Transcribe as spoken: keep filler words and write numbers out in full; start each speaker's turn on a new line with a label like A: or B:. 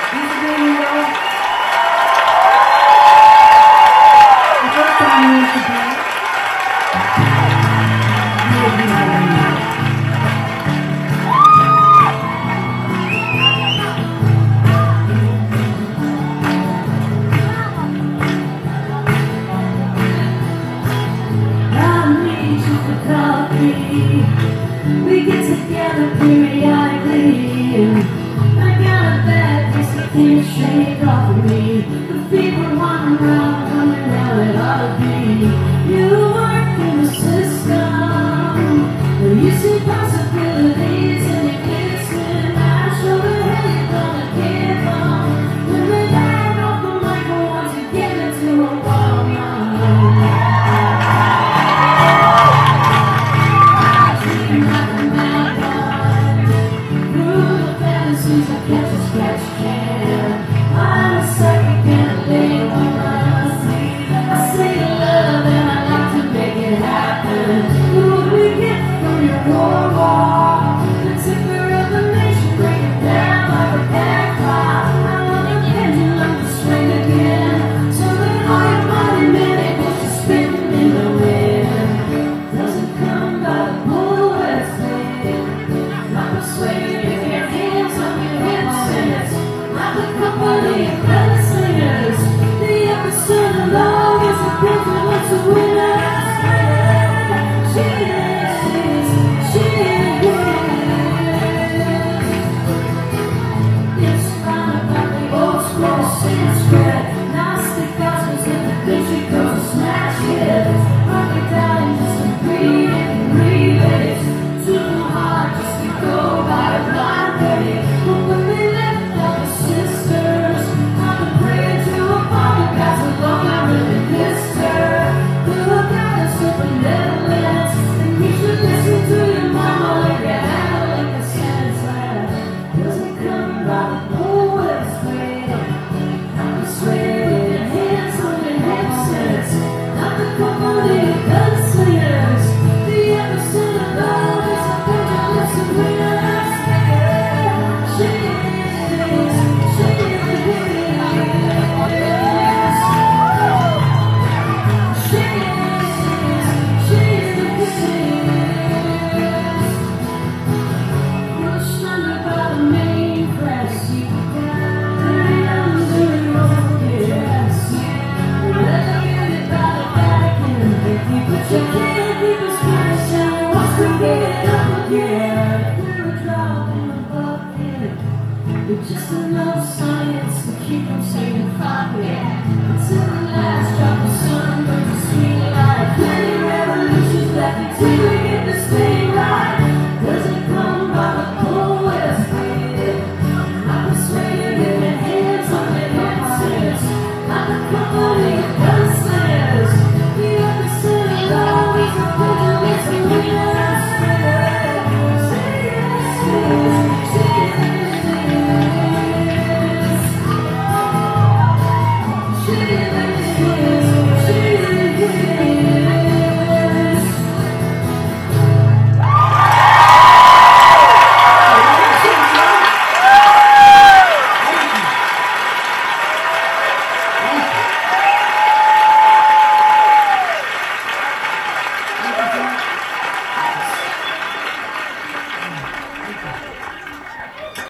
A: Thanks for being here, y'all. The first time we used to play. We get together periodically. I got a bad taste I can't shake off of me. The fever wandering around, coming out it ought to be. You work in the system. Well, you see possibilities and you're missing. I show the hell you're gonna give them. When they bag off the microphones and give it to a wild man. I catch a scratch can. I'm a psychic and a late woman. I say love and I like to make it happen. What we get from your core wall, the ticker of the nation, break it down like a backfire. I want the pendulum to swing again, so that all your money man goes to spinning in the wind. Doesn't come by the bullets, not persuaded with your hands on your headsets, not the company of gunslingers. The episode of love is a difference of winners. She is, she is. It's fun about the old school Sanskrit, Gnostic gospels in the country goes to smash hits. Rocket down and just agree and relays. Too hard just to go by a blind way. But when they left all the sisters, I've been praying to a father God so long I really missed her. Look at us with benevolence, and you should listen to your mama like you have like a sense that doesn't come by the poet's way. I'm persuaded with your hands on your headsets, not the company of gunslingers. The episode of love is a pendulum of winners. She is, she is, she is. Pushed under by the main press, very under your guess. Relegated by the Vatican, but you can't keep a spirit sound. Wants to get it up again. We're a drop in the bucket, with just enough science to keep them saying fuck it. Until the last drop of sun burns a sweet light. Many revolutions left until